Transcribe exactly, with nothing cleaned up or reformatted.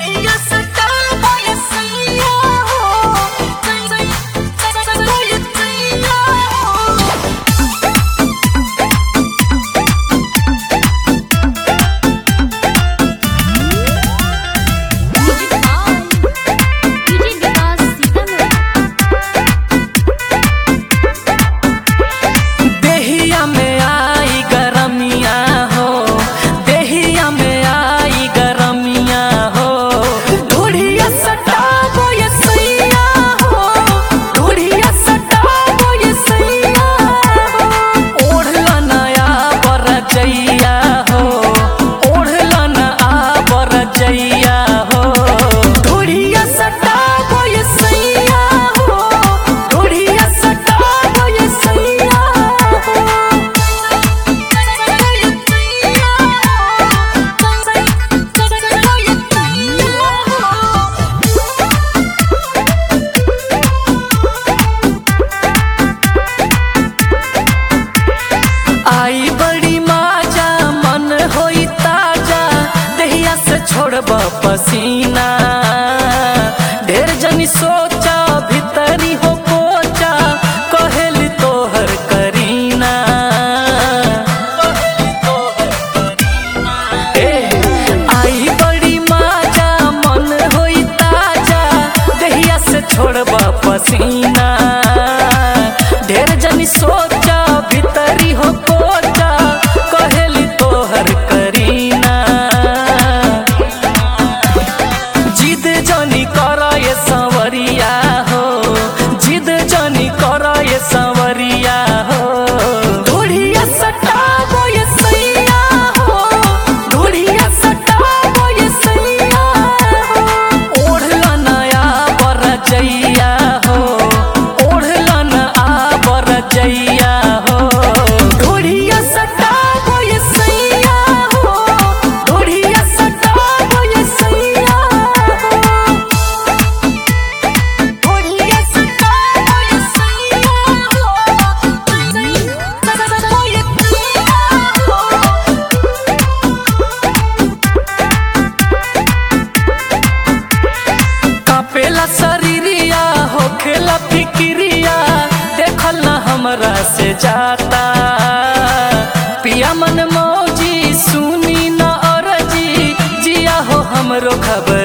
छोड़बा पसीना ढेर जनी सोचा भीतरी हो पोचा कहेली तोहर करीना ए आई बड़ी माजा मन होई ताजा दहिया से छोड़बा पसीना ढेर जनी सोचा भीतरी हो पोचा कहेली तोहर करीना जनी कर ये सांवरिया हो जिद जनी कर ये सांवरिया हो ढूढ़िया सटावो ये सैया हो ढूढ़िया सटावो ये सैया हो ओढ़ला नया बरजैया हो ओढ़ला न आ बरजैया हो ढूढ़िया सटावो ये सैया हो ढूढ़िया सटावो ये सैया पेला शरीरिया हो खेला फिक्रिया देखल ना हमरा से जाता पिया मन मौजी सुनी न अरजी जिया हो हमरो खबर